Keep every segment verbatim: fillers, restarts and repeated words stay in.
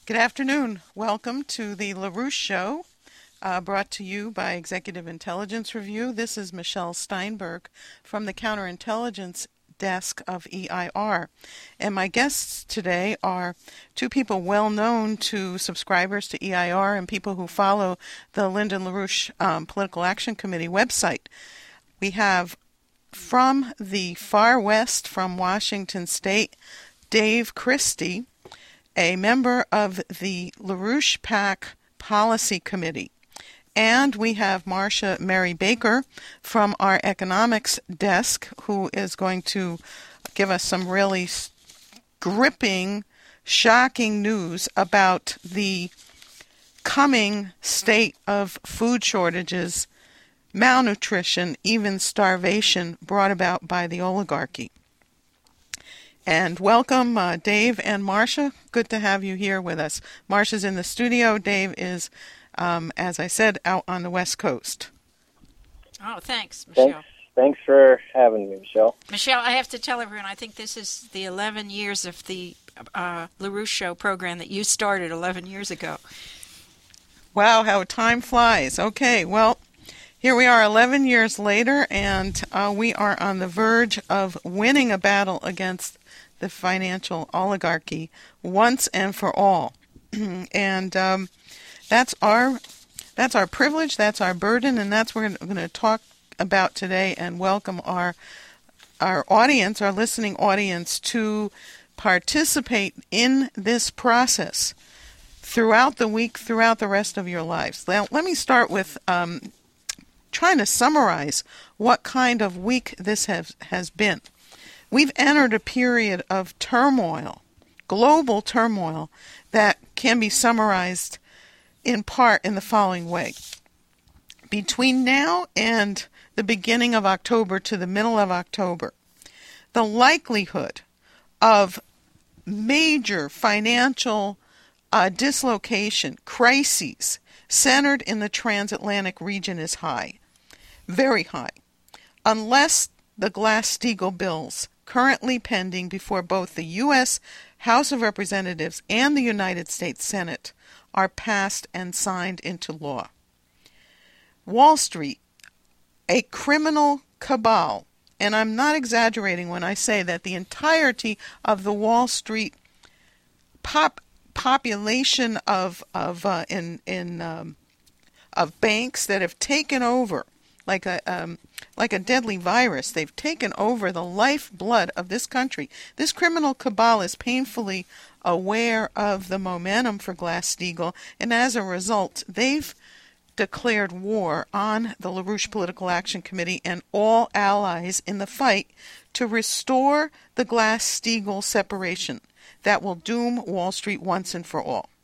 Good afternoon. Welcome to the LaRouche Show, uh, brought to you by Executive Intelligence Review. This is Michelle Steinberg from the Counterintelligence Desk of E I R. And my guests today are two people well known to subscribers to E I R and people who follow the Lyndon LaRouche um, Political Action Committee website. We have from the far west, from Washington State, Dave Christie, a member of the LaRouche PAC Policy Committee. And we have Marcia Mary Baker from our economics desk, who is going to give us some really gripping, shocking news about the coming state of food shortages, malnutrition, even starvation brought about by the oligarchy. And welcome, uh, Dave and Marcia. Good to have you here with us. Marcia's in the studio. Dave is, um, as I said, out on the West Coast. Oh, thanks, Michelle. Thanks, thanks for having me, Michelle. Michelle, I have to tell everyone, I think this is the eleven years of the uh, LaRouche Show program that you started eleven years ago. Wow, how time flies. Okay, well, here we are eleven years later, and uh, we are on the verge of winning a battle against the financial oligarchy once and for all. and um, that's our that's our privilege, that's our burden, and that's what we're going to talk about today, and welcome our our audience, our listening audience, to participate in this process throughout the week, throughout the rest of your lives. Now, let me start with um, trying to summarize what kind of week this has, has been. We've entered a period of turmoil, global turmoil, that can be summarized in part in the following way. Between now and the beginning of October to the middle of October, the likelihood of major financial uh, dislocation, crises, centered in the transatlantic region is high, very high, unless the Glass-Steagall bills currently pending before both the U S House of Representatives and the United States Senate are passed and signed into law. Wall Street, a criminal cabal, and I'm not exaggerating when I say that the entirety of the Wall Street pop population of of uh, in in um, of banks that have taken over like a um, like a deadly virus. They've taken over the lifeblood of this country. This criminal cabal is painfully aware of the momentum for Glass-Steagall, and as a result, they've declared war on the LaRouche Political Action Committee and all allies in the fight to restore the Glass-Steagall separation that will doom Wall Street once and for all.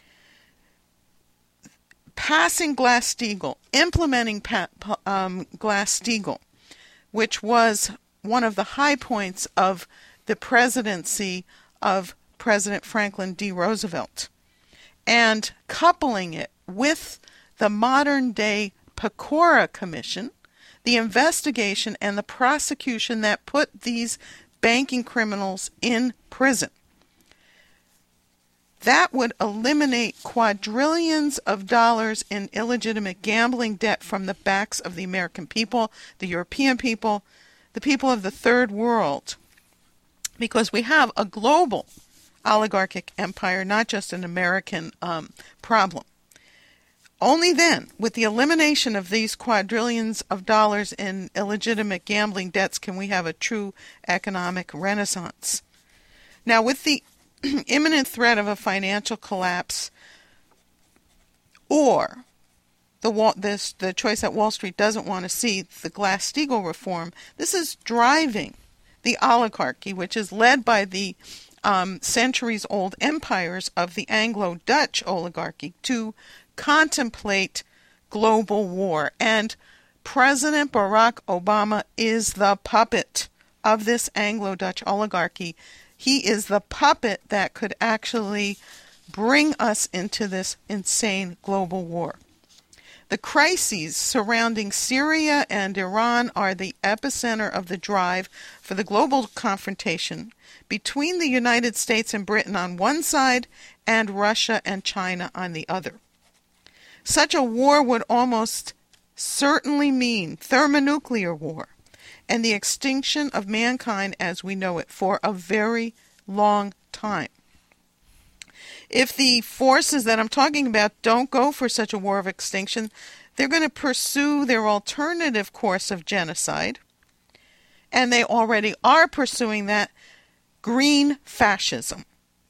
Passing Glass-Steagall, implementing pa- um, Glass-Steagall, which was one of the high points of the presidency of President Franklin D. Roosevelt, and coupling it with the modern-day Pecora Commission, the investigation and the prosecution that put these banking criminals in prison. That would eliminate quadrillions of dollars in illegitimate gambling debt from the backs of the American people, the European people, the people of the third world, because we have a global oligarchic empire, not just an American um, problem. Only then, with the elimination of these quadrillions of dollars in illegitimate gambling debts, can we have a true economic renaissance. Now, with the imminent threat of a financial collapse, or the this the choice that Wall Street doesn't want to see, the Glass-Steagall reform, this is driving the oligarchy, which is led by the um, centuries-old empires of the Anglo-Dutch oligarchy, to contemplate global war. And President Barack Obama is the puppet of this Anglo-Dutch oligarchy. He is the puppet that could actually bring us into this insane global war. The crises surrounding Syria and Iran are the epicenter of the drive for the global confrontation between the United States and Britain on one side and Russia and China on the other. Such a war would almost certainly mean thermonuclear war and the extinction of mankind as we know it for a very long time. If the forces that I'm talking about don't go for such a war of extinction, they're going to pursue their alternative course of genocide, and they already are pursuing that, green fascism.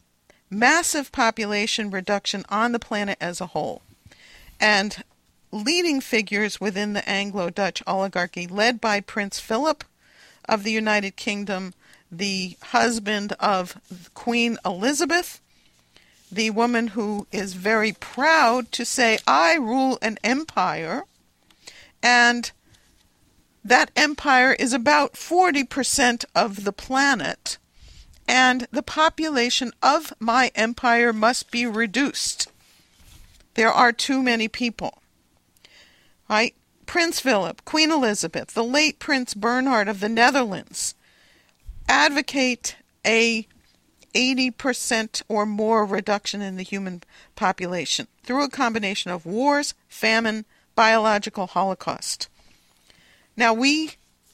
Massive population reduction on the planet as a whole. And leading figures within the Anglo-Dutch oligarchy, led by Prince Philip of the United Kingdom, the husband of Queen Elizabeth, the woman who is very proud to say, I rule an empire, and that empire is about forty percent of the planet, and the population of my empire must be reduced. There are too many people. Right? Prince Philip, Queen Elizabeth, the late Prince Bernhard of the Netherlands advocate a eighty percent or more reduction in the human population through a combination of wars, famine, biological holocaust. Now we,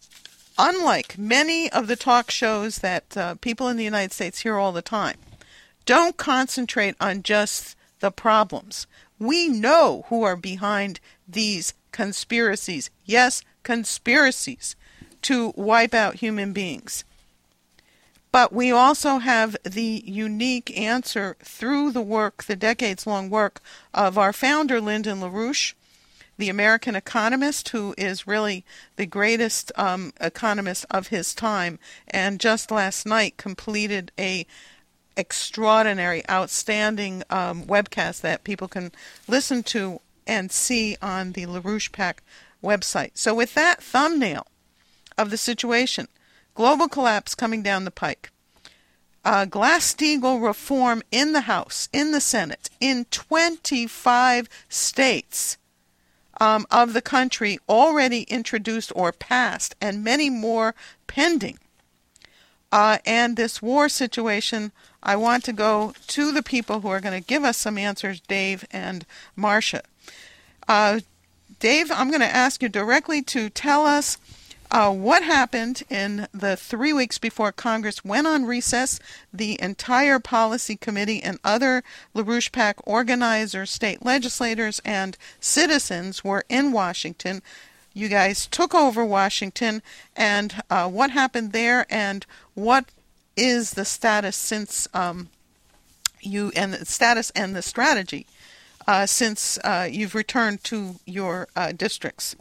unlike many of the talk shows that uh, people in the United States hear all the time, don't concentrate on just the problems. We know who are behind these conspiracies. Yes, conspiracies to wipe out human beings. But we also have the unique answer through the work, the decades-long work of our founder, Lyndon LaRouche, the American economist, who is really the greatest um, economist of his time, and just last night completed a extraordinary, outstanding um, webcast that people can listen to and see on the LaRouche PAC website. So with that thumbnail of the situation, global collapse coming down the pike, uh, Glass-Steagall reform in the House, in the Senate, in twenty-five states um, of the country already introduced or passed, and many more pending. Uh, and this war situation, I want to go to the people who are going to give us some answers, Dave and Marcia. Uh, Dave, I'm going to ask you directly to tell us uh, what happened in the three weeks before Congress went on recess. The entire policy committee and other LaRouche PAC organizers, state legislators, and citizens were in Washington. You guys took over Washington, and uh, what happened there, and what is the status since um, you, and the status and the strategy uh, since uh, you've returned to your uh, districts?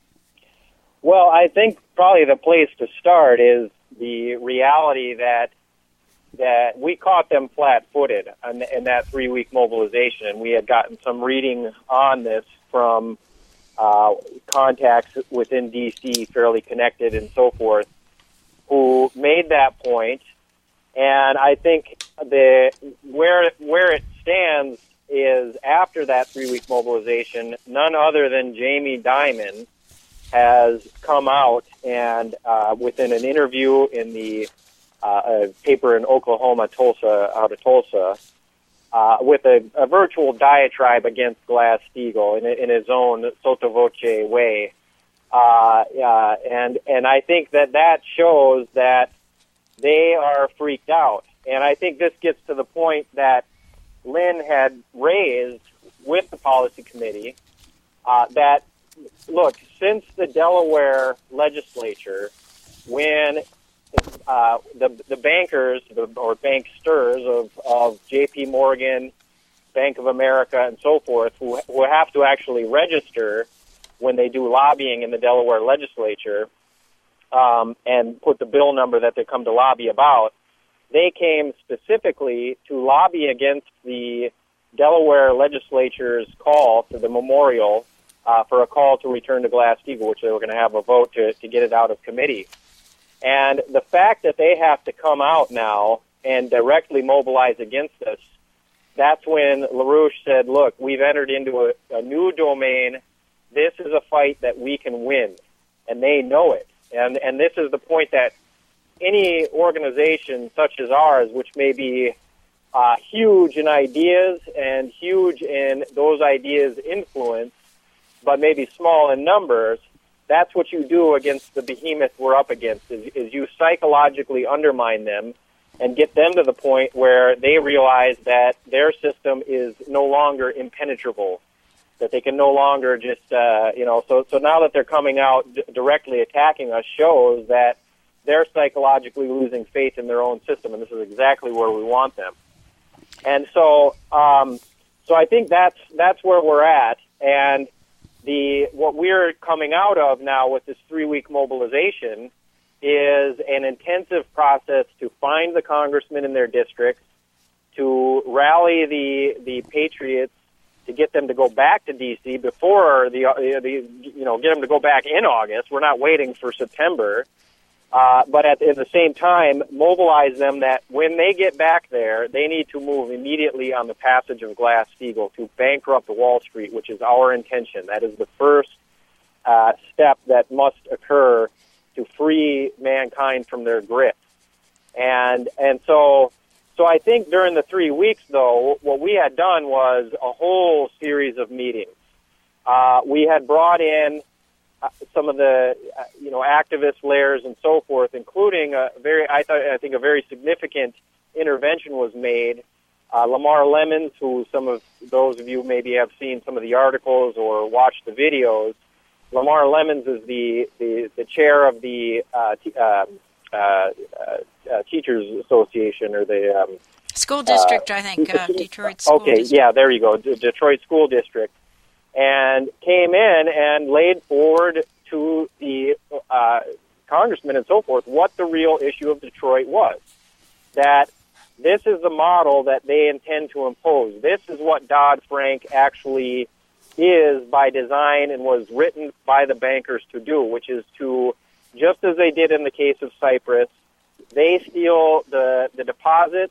Well, I think probably the place to start is the reality that that we caught them flat-footed in, in that three-week mobilization, and we had gotten some reading on this from Uh, contacts within D C, fairly connected and so forth, who made that point. And I think the where where it stands is after that three-week mobilization, none other than Jamie Dimon has come out and uh, within an interview in the uh, a paper in Oklahoma, Tulsa, out of Tulsa, Uh, with a, a virtual diatribe against Glass-Steagall in, in his own sotto voce way. Uh, uh, and, and I think that that shows that they are freaked out. And I think this gets to the point that Lynn had raised with the policy committee, uh, that, look, since the Delaware legislature, when Uh, the the bankers the, or banksters of, of J P Morgan, Bank of America, and so forth, who, who have to actually register when they do lobbying in the Delaware legislature um, and put the bill number that they come to lobby about, they came specifically to lobby against the Delaware legislature's call to the memorial uh, for a call to return to Glass-Steagall, which they were going to have a vote to, to get it out of committee. And the fact that they have to come out now and directly mobilize against us, that's when LaRouche said, look, we've entered into a, a new domain this is a fight that we can win, and they know it. And and this is the point that any organization such as ours, which may be uh, huge in ideas and huge in those ideas' influence, but maybe small in numbers, that's what you do against the behemoth we're up against, is, is you psychologically undermine them and get them to the point where they realize that their system is no longer impenetrable, that they can no longer just, uh, you know, so, so now that they're coming out d- directly attacking us shows that they're psychologically losing faith in their own system, and this is exactly where we want them. And so, um, so I think that's, that's where we're at, and the, what we're coming out of now with this three-week mobilization is an intensive process to find the congressmen in their districts, to rally the the patriots, to get them to go back to D C before the, uh, the you know, get them to go back in August. We're not waiting for September. Uh, but at, at the same time, mobilize them that when they get back there, they need to move immediately on the passage of Glass-Steagall to bankrupt Wall Street, which is our intention. That is the first uh, step that must occur to free mankind from their grip. And and so so I think during the three weeks, though, what we had done was a whole series of meetings. Uh, we had brought in uh, some of the uh, you know activist layers and so forth, including a very I thought I think a very significant intervention was made. Uh, Lamar Lemons, who some of those of you maybe have seen some of the articles or watched the videos. Lamar Lemons is the, the, the chair of the uh, t- uh, uh, uh, Teachers Association, or the um, school district, uh, I think, uh, Detroit School okay, District. yeah, there you go, D- Detroit School District, and came in and laid forward to the uh, congressmen and so forth what the real issue of Detroit was. That this is the model that they intend to impose. This is what Dodd-Frank actually is by design and was written by the bankers to do, which is to, just as they did in the case of Cyprus, they steal the, the deposits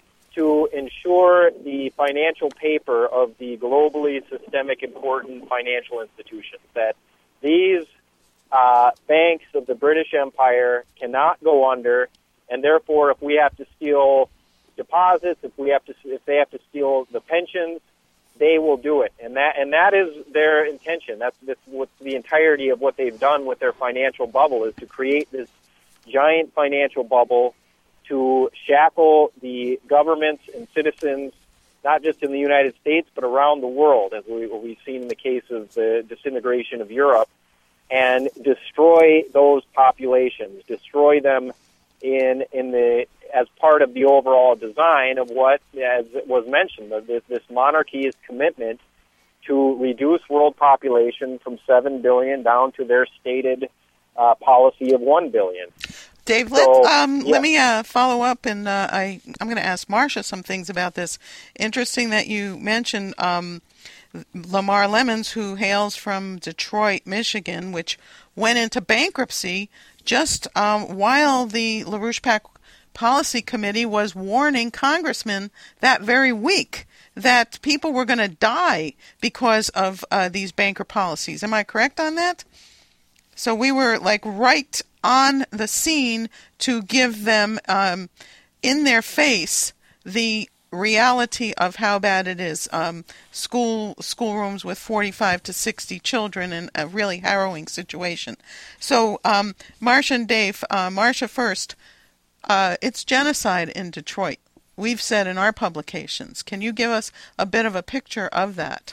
to ensure the financial paper of the globally systemic important financial institutions, that these uh, banks of the British Empire cannot go under, and therefore if we have to steal deposits, if we have to, if they have to steal the pensions, they will do it, and that and that is their intention. That's, that's what the entirety of what they've done with their financial bubble, is to create this giant financial bubble to shackle the governments and citizens, not just in the United States but around the world, as we, we've seen in the case of the disintegration of Europe, and destroy those populations, destroy them in in the as part of the overall design of what, as was mentioned, this, this monarchy's commitment to reduce world population from seven billion down to their stated uh, policy of one billion. Dave, so, let, um, yeah. let me uh, follow up, and uh, I, I'm going to ask Marcia some things about this. Interesting that you mentioned um, Lamar Lemons, who hails from Detroit, Michigan, which went into bankruptcy just um, while the LaRouche PAC Policy Committee was warning congressmen that very week that people were going to die because of uh, these banker policies. Am I correct on that? So we were like right on the scene to give them um, in their face the reality of how bad it is. Um, school schoolrooms with forty-five to sixty children in a really harrowing situation. So um, Marcia and Dave, uh, Marcia first. Uh, it's genocide in Detroit. We've said in our publications. Can you give us a bit of a picture of that?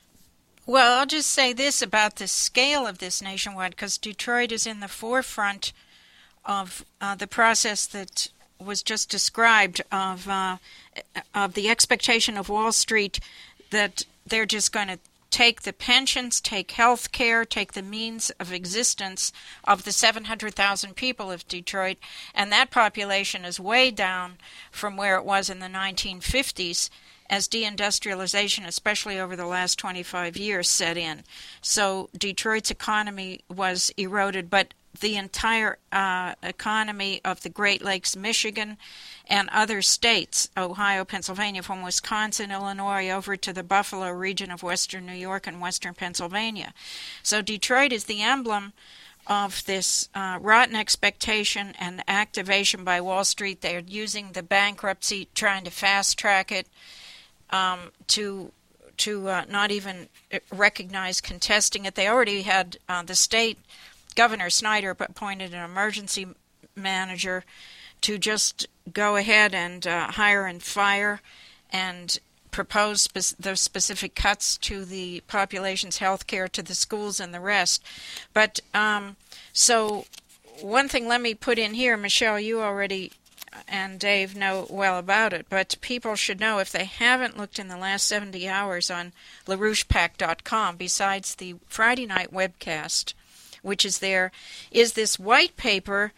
Well, I'll just say this about the scale of this nationwide, because Detroit is in the forefront of uh, the process that was just described of uh, of the expectation of Wall Street that they're just going to take the pensions, take health care, take the means of existence of the seven hundred thousand people of Detroit, and that population is way down from where it was in the nineteen fifties as deindustrialization, especially over the last twenty-five years, set in. So Detroit's economy was eroded, but the entire uh, economy of the Great Lakes, Michigan, and other states, Ohio, Pennsylvania, from Wisconsin, Illinois, over to the Buffalo region of western New York and western Pennsylvania. So Detroit is the emblem of this uh, rotten expectation and activation by Wall Street. They're using the bankruptcy, trying to fast-track it um, to to uh, not even recognize contesting it. They already had uh, the state, Governor Snyder appointed an emergency manager to just go ahead and uh, hire and fire and propose spe- the specific cuts to the population's health care, to the schools and the rest. But um, so one thing let me put in here, Michelle, you already and Dave know well about it, but people should know if they haven't looked in the last seventy hours on LaRouche Pac dot com, besides the Friday night webcast, which is there, is this white paper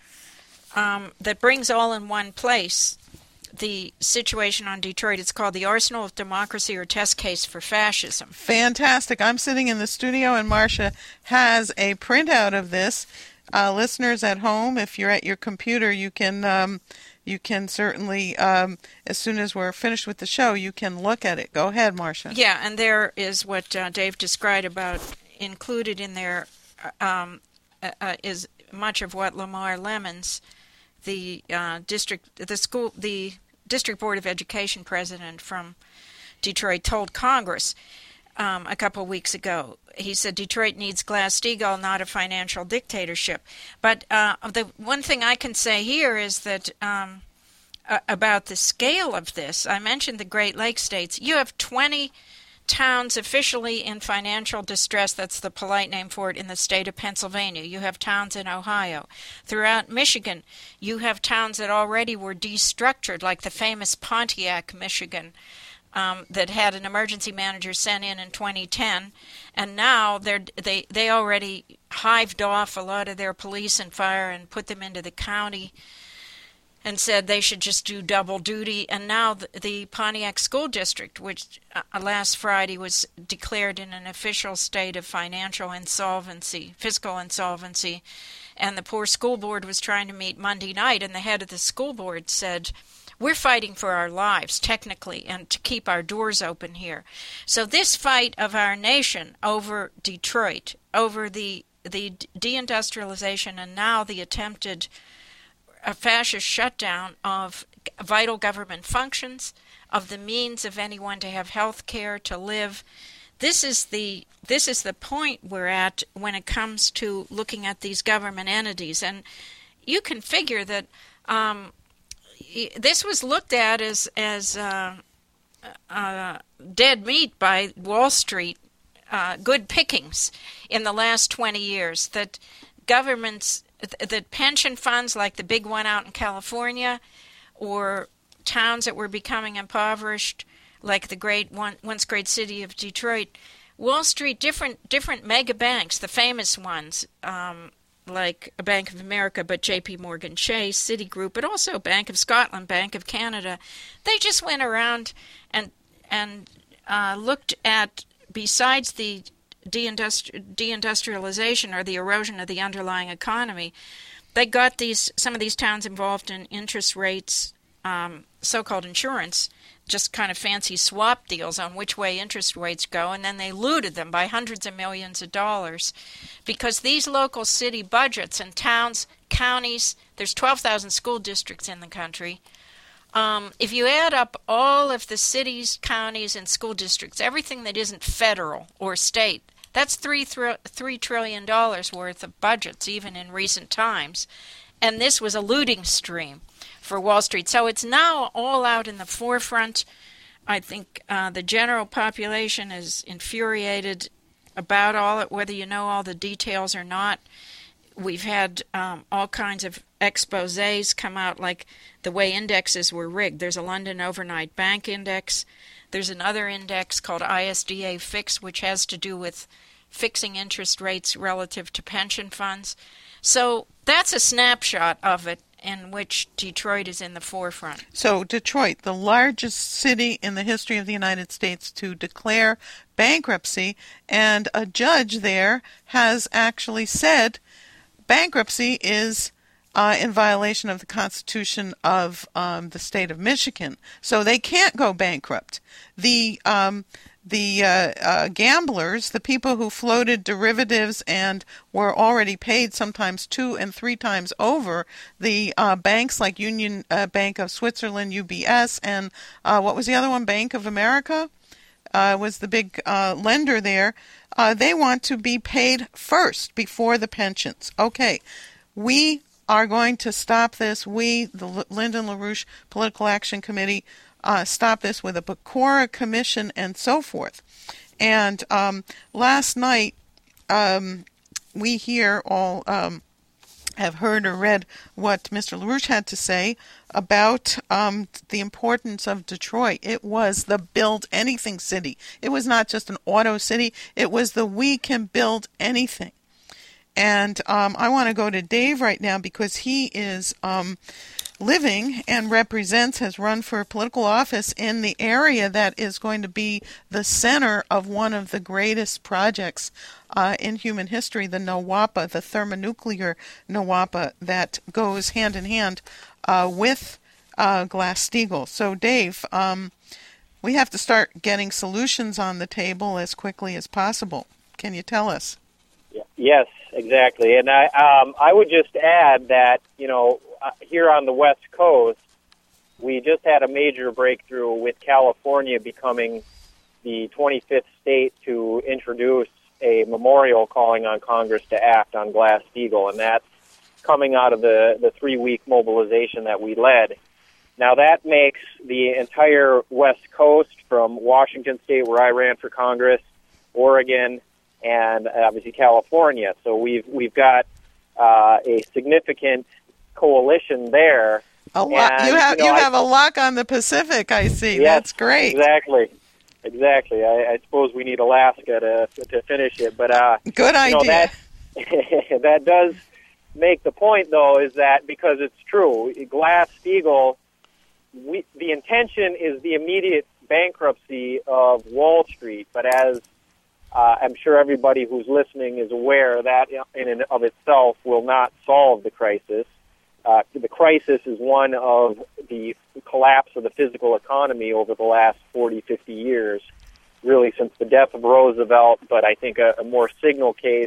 um, that brings all in one place the situation on Detroit. It's called The Arsenal of Democracy, or Test Case for Fascism. Fantastic. I'm sitting in the studio, and Marcia has a printout of this. Uh, listeners at home, if you're at your computer, you can um, you can certainly, um, as soon as we're finished with the show, you can look at it. Go ahead, Marcia. Yeah, and there is what uh, Dave described about included in there um, uh, is much of what Lamar Lemons, the uh, district, the school, the district board of education president from Detroit, told Congress um, a couple of weeks ago. He said Detroit needs Glass-Steagall, not a financial dictatorship. But uh, the one thing I can say here is that um, uh, about the scale of this, I mentioned the Great Lakes states. You have twenty towns officially in financial distress, that's the polite name for it, in the state of Pennsylvania. You have towns in Ohio. Throughout Michigan, you have towns that already were destructured, like the famous Pontiac, Michigan, um, that had an emergency manager sent in in twenty ten, and now they're, they they already hived off a lot of their police and fire and put them into the county and said they should just do double duty. And now the, the Pontiac School District, which uh, last Friday was declared in an official state of financial insolvency, fiscal insolvency, and the poor school board was trying to meet Monday night, and the head of the school board said, we're fighting for our lives, technically, and to keep our doors open here. So this fight of our nation over Detroit, over the, the deindustrialization and now the attempted a fascist shutdown of vital government functions, of the means of anyone to have health care, to live. This is the this is the point we're at when it comes to looking at these government entities. And you can figure that um, this was looked at as, as uh, uh, dead meat by Wall Street, uh, good pickings in the last twenty years, that governments, that pension funds like the big one out in California, or towns that were becoming impoverished like the great one, once great city of Detroit, Wall Street, different different mega banks, the famous ones um, like Bank of America, but J P Morgan Chase, Citigroup, but also Bank of Scotland, Bank of Canada, they just went around and and uh, looked at, besides the Deindustri- deindustrialization or the erosion of the underlying economy, they got these some of these towns involved in interest rates, um, so-called insurance, just kind of fancy swap deals on which way interest rates go, and then they looted them by hundreds of millions of dollars, because these local city budgets and towns, counties, there's twelve thousand school districts in the country. Um, if you add up all of the cities, counties, and school districts, everything that isn't federal or state, that's three, th- three trillion dollars worth of budgets, even in recent times. And this was a looting stream for Wall Street. So it's now all out in the forefront. I think uh, the general population is infuriated about all it, whether you know all the details or not. We've had um, all kinds of exposés come out, like the way indexes were rigged. There's a London Overnight Bank Index. There's another index called I S D A Fix, which has to do with fixing interest rates relative to pension funds. So that's a snapshot of it, in which Detroit is in the forefront. So Detroit, the largest city in the history of the United States to declare bankruptcy, and a judge there has actually said, bankruptcy is uh, in violation of the Constitution of um, the state of Michigan, so they can't go bankrupt. The um, the uh, uh, gamblers, the people who floated derivatives and were already paid sometimes two and three times over, the uh, banks like Union uh, Bank of Switzerland, U B S, and uh, what was the other one? Bank of America uh, was the big uh, lender there. Uh, they want to be paid first before the pensions. Okay, we are going to stop this. We, the L- Lyndon LaRouche Political Action Committee, Uh, stop this with a Pecora commission and so forth. And um, last night, um, we here all um, have heard or read what Mister LaRouche had to say about um, the importance of Detroit. It was the build anything city. It was not just an auto city. It was the we can build anything. And um, I want to go to Dave right now because he is um, living and represents, has run for political office in the area that is going to be the center of one of the greatest projects uh, in human history, the NOWAPA, the thermonuclear NOWAPA that goes hand in hand uh, with uh, Glass-Steagall. So, Dave, um, we have to start getting solutions on the table as quickly as possible. Can you tell us? Yes, exactly. And I um, I would just add that, you know, uh, here on the West Coast, we just had a major breakthrough with California becoming the twenty-fifth state to introduce a memorial calling on Congress to act on Glass-Steagall, and that's coming out of the, the three-week mobilization that we led. Now, that makes the entire West Coast, from Washington State, where I ran for Congress, Oregon, and obviously California. So we've we've got uh, a significant coalition there. A lot. And, you have you, know, you I, have a lock on the Pacific, I see. Yes, that's great. Exactly, exactly. I, I suppose we need Alaska to to finish it, but uh, good idea. You know, that that does make the point, though, is that because it's true, Glass-Steagall, we the intention is the immediate bankruptcy of Wall Street, but as Uh, I'm sure everybody who's listening is aware that in and of itself will not solve the crisis. Uh, the crisis is one of the collapse of the physical economy over the last forty, fifty years, really since the death of Roosevelt, but I think a, a more signal case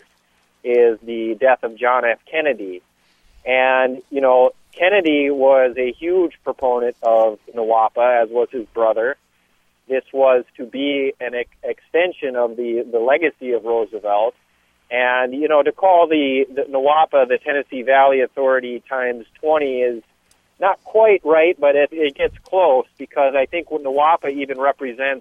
is the death of John F. Kennedy. And, you know, Kennedy was a huge proponent of NOWAPA, as was his brother. This was to be an ex- extension of the, the legacy of Roosevelt. And, you know, to call the, the NOWAPA the Tennessee Valley Authority times twenty is not quite right, but it, it gets close, because I think NOWAPA even represents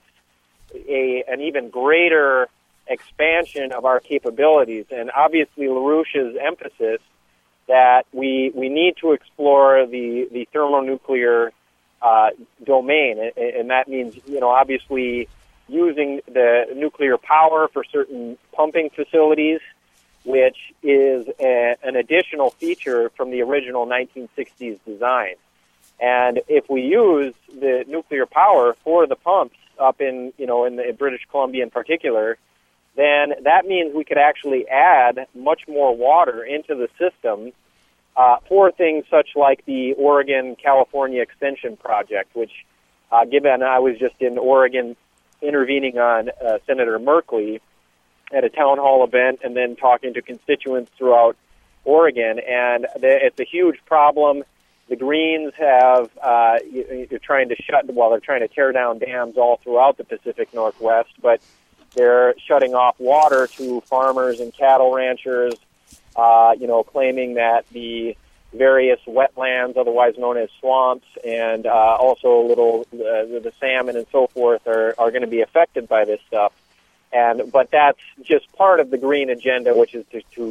a an even greater expansion of our capabilities. And obviously LaRouche's emphasis that we we need to explore the, the thermonuclear Uh, domain, and, and that means, you know, obviously using the nuclear power for certain pumping facilities, which is a, an additional feature from the original nineteen sixties design. And if we use the nuclear power for the pumps up in, you know, in, the, in British Columbia in particular, then that means we could actually add much more water into the system Uh, for things such like the Oregon-California Extension Project, which, uh, given I was just in Oregon intervening on uh, Senator Merkley at a town hall event and then talking to constituents throughout Oregon, and the, it's a huge problem. The Greens have, uh, you're trying to shut, well, they're trying to tear down dams all throughout the Pacific Northwest, but they're shutting off water to farmers and cattle ranchers, Uh, you know, claiming that the various wetlands, otherwise known as swamps, and uh, also little uh, the salmon and so forth are, are going to be affected by this stuff. And but that's just part of the green agenda, which is to, to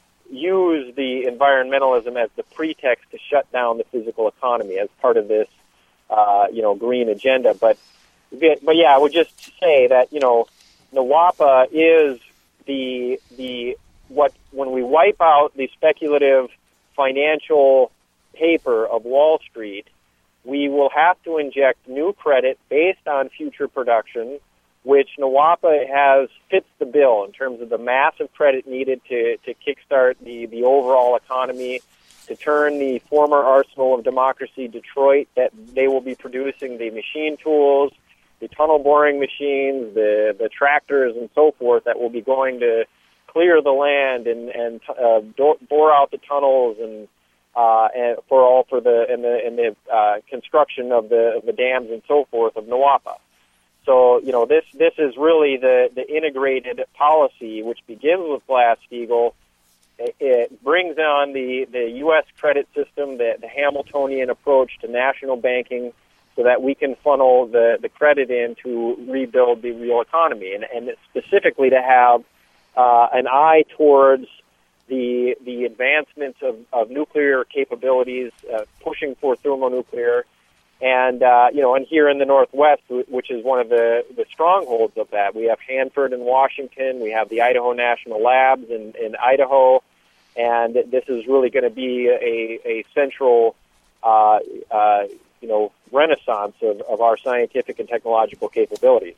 use the environmentalism as the pretext to shut down the physical economy as part of this, uh, you know, green agenda. But but yeah, I would just say that, you know, NOWAPA is the the what when we wipe out the speculative financial paper of Wall Street, we will have to inject new credit based on future production, which NWAPA has fits the bill in terms of the massive credit needed to, to kickstart the, the overall economy, to turn the former arsenal of democracy, Detroit, that they will be producing the machine tools, the tunnel boring machines, the, the tractors, and so forth that will be going to clear the land and, and uh, bore out the tunnels and Uh, and for all for the and the and the uh, construction of the of the dams and so forth of NWAPA. So you know this this is really the, the integrated policy which begins with Glass-Steagall. It, it brings on the, the U S credit system, the, the Hamiltonian approach to national banking, so that we can funnel the, the credit in to rebuild the real economy, and, and specifically to have uh, an eye towards the the advancements of, of nuclear capabilities, uh, pushing for thermonuclear, and uh, you know, and here in the Northwest, which is one of the, the strongholds of that, we have Hanford in Washington, we have the Idaho National Labs in, in Idaho, and this is really going to be a, a central, uh, uh, you know, renaissance of, of our scientific and technological capabilities.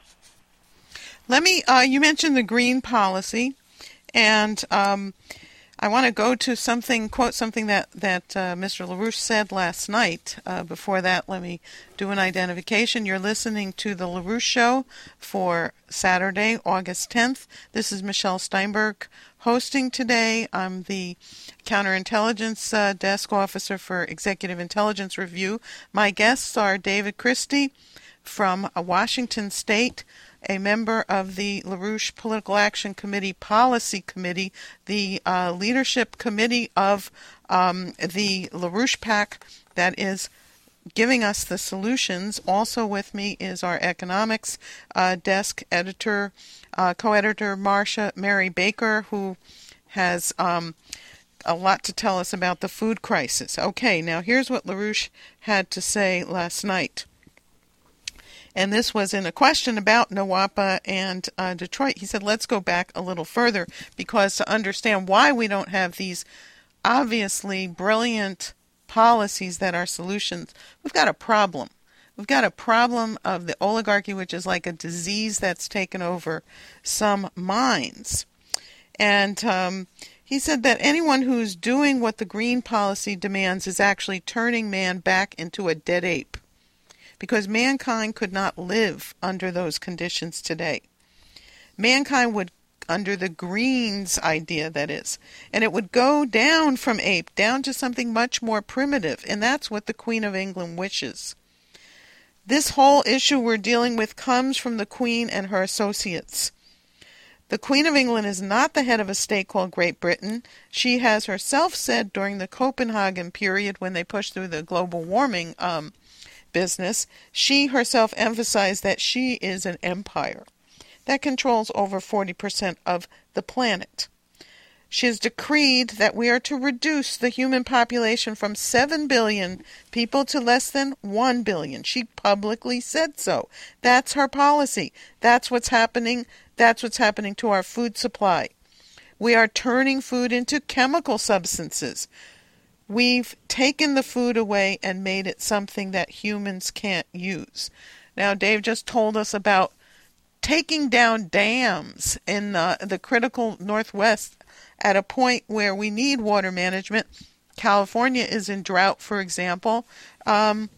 Let me. Uh, you mentioned the green policy, and um, I want to go to something, quote something that, that uh, Mister LaRouche said last night. Uh, before that, let me do an identification. You're listening to The LaRouche Show for Saturday, August tenth. This is Michelle Steinberg hosting today. I'm the Counterintelligence uh, Desk Officer for Executive Intelligence Review. My guests are David Christie from uh, Washington State, a member of the LaRouche Political Action Committee Policy Committee, the uh, leadership committee of um, the LaRouche PAC that is giving us the solutions. Also with me is our economics uh, desk editor, uh, co-editor Marcia Mary Baker, who has um, a lot to tell us about the food crisis. Okay, now here's what LaRouche had to say last night. And this was in a question about NWAPA and uh, Detroit. He said, let's go back a little further, because to understand why we don't have these obviously brilliant policies that are solutions, we've got a problem. We've got a problem of the oligarchy, which is like a disease that's taken over some minds. And um, he said that anyone who's doing what the green policy demands is actually turning man back into a dead ape, because mankind could not live under those conditions today. Mankind would, under the Greens idea, that is, and it would go down from ape, down to something much more primitive, and that's what the Queen of England wishes. This whole issue we're dealing with comes from the Queen and her associates. The Queen of England is not the head of a state called Great Britain. She has herself said during the Copenhagen period, when they pushed through the global warming um, business, she herself emphasized that she is an empire that controls over forty percent of the planet. She has decreed that we are to reduce the human population from seven billion people to less than one billion. She publicly said so. That's her policy. That's what's happening. That's what's happening to our food supply. We are turning food into chemical substances. We've taken the food away and made it something that humans can't use. Now, Dave just told us about taking down dams in uh, the critical Northwest at a point where we need water management. California is in drought, for example. Um,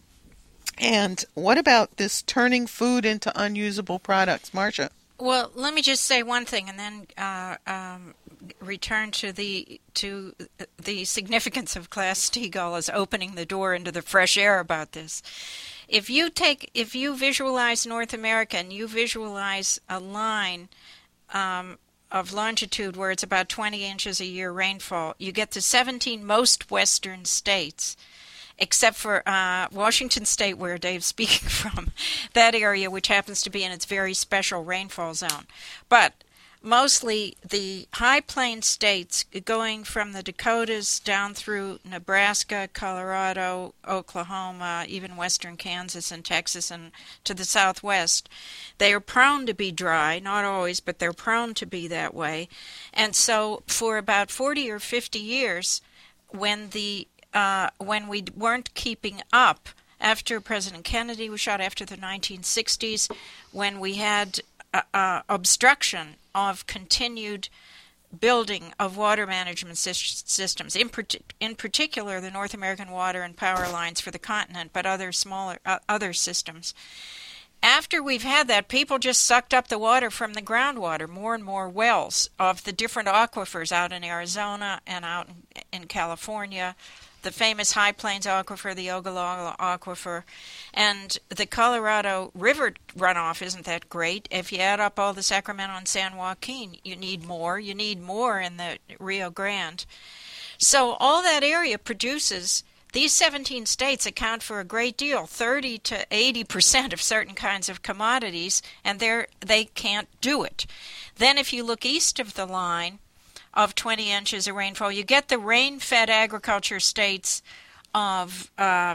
and what about this turning food into unusable products? Marcia? Well, let me just say one thing, and then uh, um, return to the to the significance of Glass-Steagall as opening the door into the fresh air about this. If you take, if you visualize North America and you visualize a line um, of longitude where it's about twenty inches a year rainfall, you get the seventeen most western states, except for uh, Washington State, where Dave's speaking from, that area, which happens to be in its very special rainfall zone. But mostly the high plain states, going from the Dakotas down through Nebraska, Colorado, Oklahoma, even western Kansas and Texas, and to the southwest, they are prone to be dry, not always, but they're prone to be that way. And so for about forty or fifty years, when the Uh, when we weren't keeping up, after President Kennedy was shot, after the nineteen sixties, when we had uh, uh, obstruction of continued building of water management systems, in, in particular the North American water and power lines for the continent, but other smaller uh, other systems. After we've had that, people just sucked up the water from the groundwater, more and more wells of the different aquifers out in Arizona and out in, in California, the famous High Plains Aquifer, the Ogallala Aquifer, and the Colorado River runoff isn't that great. If you add up all the Sacramento and San Joaquin, you need more. You need more in the Rio Grande. So all that area produces, these seventeen states account for a great deal, thirty to eighty percent of certain kinds of commodities, and they're, they can't do it. Then if you look east of the line, of twenty inches of rainfall, you get the rain-fed agriculture states of uh,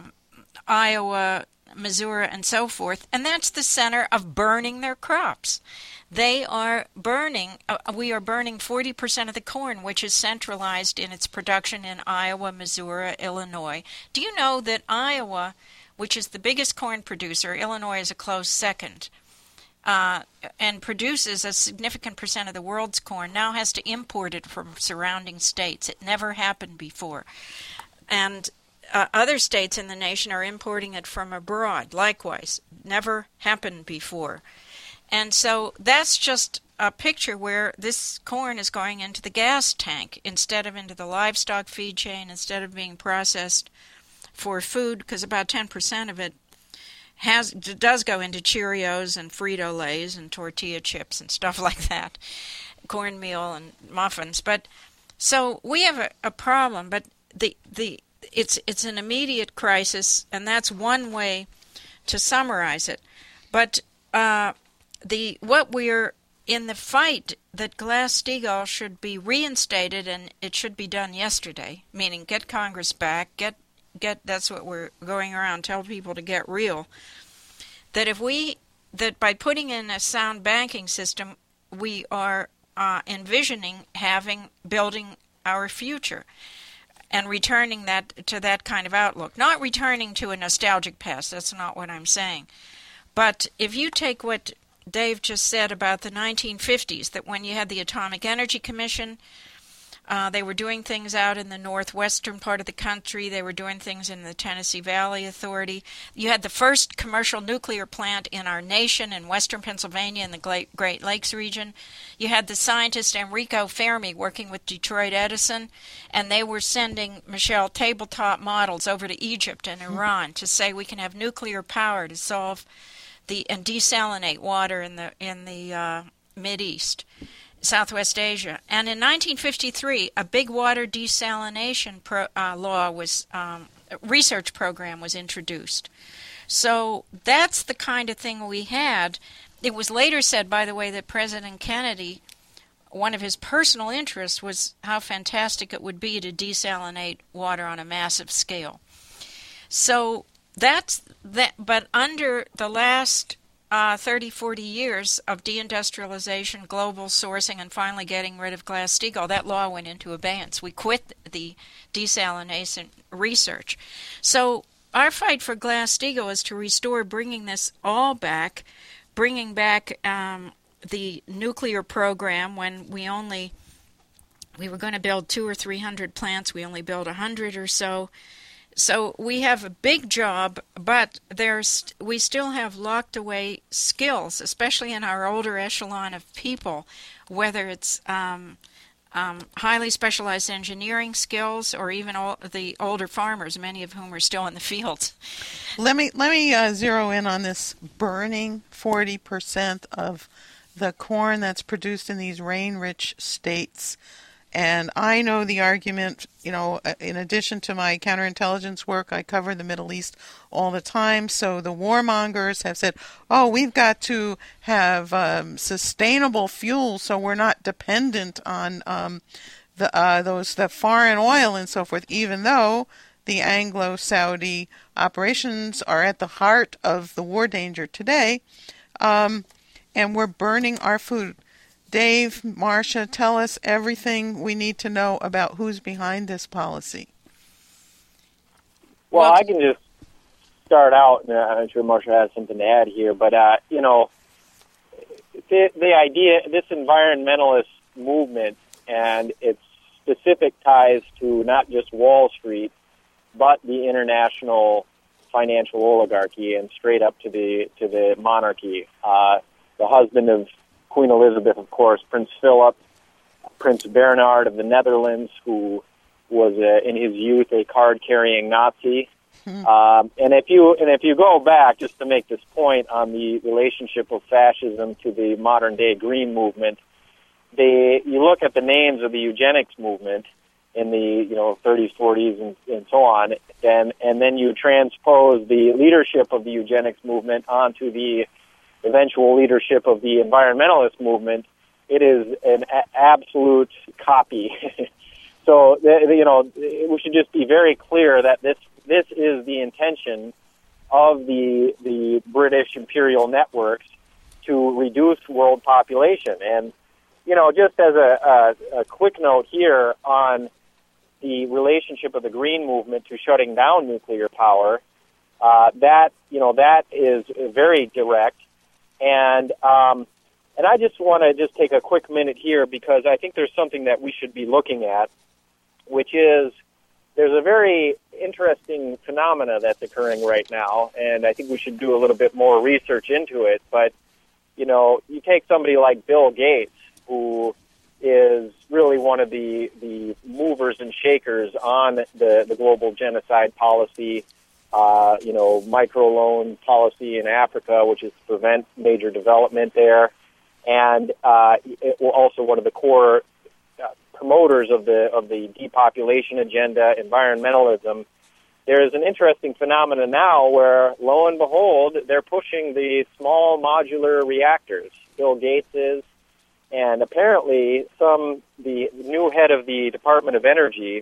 Iowa, Missouri, and so forth, and that's the center of burning their crops. They are burning, uh, we are burning forty percent of the corn, which is centralized in its production in Iowa, Missouri, Illinois. Do you know that Iowa, which is the biggest corn producer, Illinois is a close second, Uh, and produces a significant percent of the world's corn, now has to import it from surrounding states. It never happened before. And uh, other states in the nation are importing it from abroad. Likewise, never happened before. And so that's just a picture where this corn is going into the gas tank instead of into the livestock feed chain, instead of being processed for food, because about ten percent of it Has does go into Cheerios and Frito-Lays and tortilla chips and stuff like that, cornmeal and muffins. But so we have a, a problem. But the the it's it's an immediate crisis, and that's one way to summarize it. But uh, the what we're in the fight that Glass-Steagall should be reinstated, and it should be done yesterday. Meaning, get Congress back, get. Get that's what we're going around, tell people to get real, that if we that by putting in a sound banking system, we are uh, envisioning having building our future and returning that to that kind of outlook, not returning to a nostalgic past. That's not what I'm saying. But if you take what Dave just said about the nineteen fifties, that when you had the Atomic Energy Commission, Uh, they were doing things out in the northwestern part of the country. They were doing things in the Tennessee Valley Authority. You had the first commercial nuclear plant in our nation in western Pennsylvania in the Great Lakes region. You had the scientist Enrico Fermi working with Detroit Edison, and they were sending, Michelle, tabletop models over to Egypt and Iran to say we can have nuclear power to solve the and desalinate water in the in the uh, Mideast. Southwest Asia. And in nineteen fifty-three, a big water desalination pro, uh, law was, um, research program was introduced. So that's the kind of thing we had. It was later said, by the way, that President Kennedy, one of his personal interests was how fantastic it would be to desalinate water on a massive scale. So that's that. But under the last Uh, thirty, forty years of deindustrialization, global sourcing, and finally getting rid of Glass-Steagall, that law went into abeyance. We quit the desalination research. So our fight for Glass-Steagall is to restore bringing this all back, bringing back um, the nuclear program when we only, we were going to build two or three hundred plants. We only built a hundred or so. So we have a big job, but there's we still have locked away skills, especially in our older echelon of people, whether it's um, um, highly specialized engineering skills or even all the older farmers, many of whom are still in the fields. Let me let me uh, zero in on this burning forty percent of the corn that's produced in these rain-rich states. And I know the argument, you know, in addition to my counterintelligence work, I cover the Middle East all the time. So the warmongers have said, oh, we've got to have um, sustainable fuel so we're not dependent on um, the uh, those the foreign oil and so forth, even though the Anglo-Saudi operations are at the heart of the war danger today. Um, and we're burning our food. Dave, Marcia, tell us everything we need to know about who's behind this policy. Well, I can just start out, and I'm sure Marcia has something to add here, but, uh, you know, the, the idea, this environmentalist movement and its specific ties to not just Wall Street, but the international financial oligarchy and straight up to the to the monarchy. Uh, the husband of Queen Elizabeth, of course, Prince Philip, Prince Bernhard of the Netherlands, who was uh, in his youth a card-carrying Nazi. Hmm. Um, and if you and if you go back, just to make this point on the relationship of fascism to the modern-day Green movement, they you look at the names of the eugenics movement in the you know thirties, forties, and, and so on, and and then you transpose the leadership of the eugenics movement onto the eventual leadership of the environmentalist movement. It is an a- absolute copy. So you know we should just be very clear that this this is the intention of the the British imperial networks to reduce world population. And you know just as a, a, a quick note here on the relationship of the Green movement to shutting down nuclear power, uh, that you know that is very direct, and um, and I just want to just take a quick minute here because I think there's something that we should be looking at, which is there's a very interesting phenomena that's occurring right now, and I think we should do a little bit more research into it. But you know, you take somebody like Bill Gates, who is really one of the, the movers and shakers on the, the global genocide policy, uh, you know, microloan policy in Africa, which is to prevent major development there, and uh, it, also one of the core uh, promoters of the of the depopulation agenda, environmentalism. There's an interesting phenomenon now where, lo and behold, they're pushing the small modular reactors. Bill Gates is. And apparently, some the new head of the Department of Energy,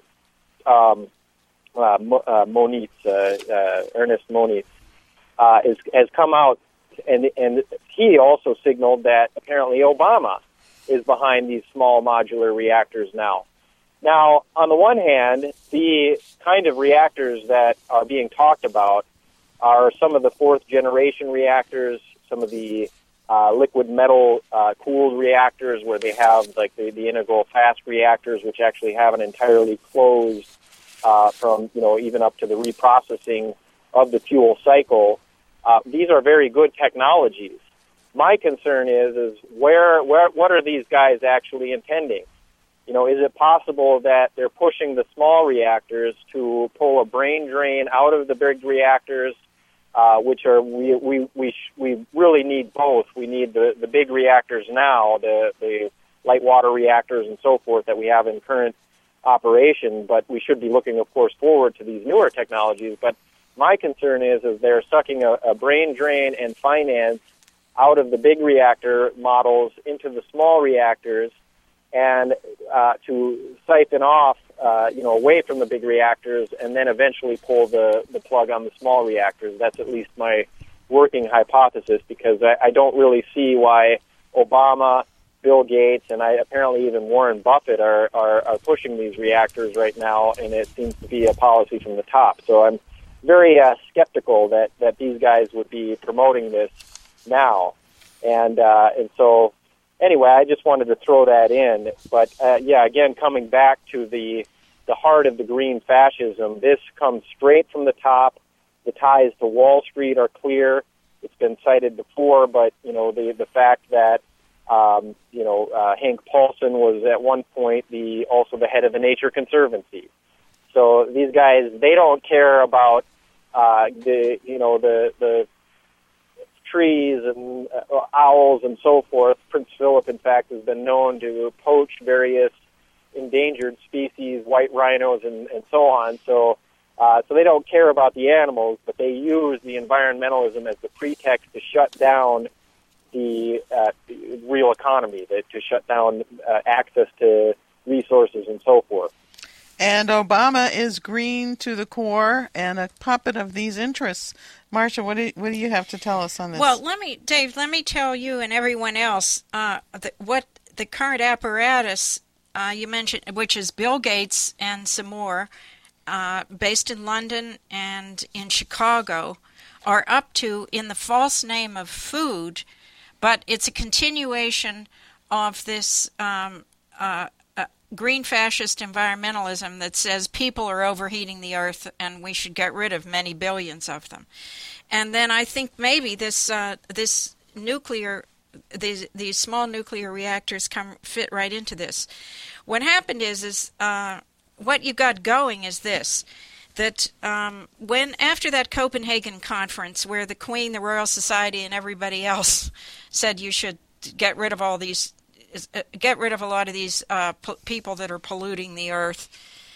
um, uh, uh, Moniz, uh, uh, Ernest Moniz, uh, is, has come out, and and he also signaled that apparently Obama is behind these small modular reactors now. Now, on the one hand, the kind of reactors that are being talked about are some of the fourth generation reactors, some of the Uh, liquid metal uh, cooled reactors where they have like the, the integral fast reactors, which actually have an entirely closed uh, from, you know, even up to the reprocessing of the fuel cycle. Uh, these are very good technologies. My concern is, is where, where, what are these guys actually intending? You know, is it possible that they're pushing the small reactors to pull a brain drain out of the big reactors? Uh, which are we we we sh- we really need both. We need the, the big reactors now, the the light water reactors and so forth that we have in current operation. But we should be looking, of course, forward to these newer technologies. But my concern is is they're sucking a, a brain drain and finance out of the big reactor models into the small reactors, and uh, to siphon off, uh, you know, away from the big reactors, and then eventually pull the, the plug on the small reactors. That's at least my working hypothesis, because I, I don't really see why Obama, Bill Gates, and I apparently even Warren Buffett are, are, are pushing these reactors right now, and it seems to be a policy from the top. So I'm very uh, skeptical that, that these guys would be promoting this now. And uh, and so... Anyway, I just wanted to throw that in. But, uh, yeah, again, coming back to the the heart of the green fascism, this comes straight from the top. The ties to Wall Street are clear. It's been cited before, but, you know, the, the fact that, um, you know, uh, Hank Paulson was at one point the also the head of the Nature Conservancy. So these guys, they don't care about uh, the, you know, the the trees and uh, owls and so forth. Prince Philip, in fact, has been known to poach various endangered species, white rhinos, and, and so on. So, uh, so they don't care about the animals, but they use the environmentalism as the pretext to shut down the, uh, the real economy, the, to shut down uh, access to resources and so forth. And Obama is green to the core and a puppet of these interests. Marcia, what do you, what do you have to tell us on this? Well, let me, Dave, let me tell you and everyone else uh, the, what the current apparatus uh, you mentioned, which is Bill Gates and some more, uh, based in London and in Chicago, are up to in the false name of food but it's a continuation of this um, uh, uh, green fascist environmentalism that says people are overheating the earth and we should get rid of many billions of them. And then I think maybe this uh, this nuclear these these small nuclear reactors come fit right into this. What happened is is uh, what you got going is this. That um, when after that Copenhagen conference where the Queen, the Royal Society, and everybody else said you should get rid of all these, uh, get rid of a lot of these uh, p- people that are polluting the earth,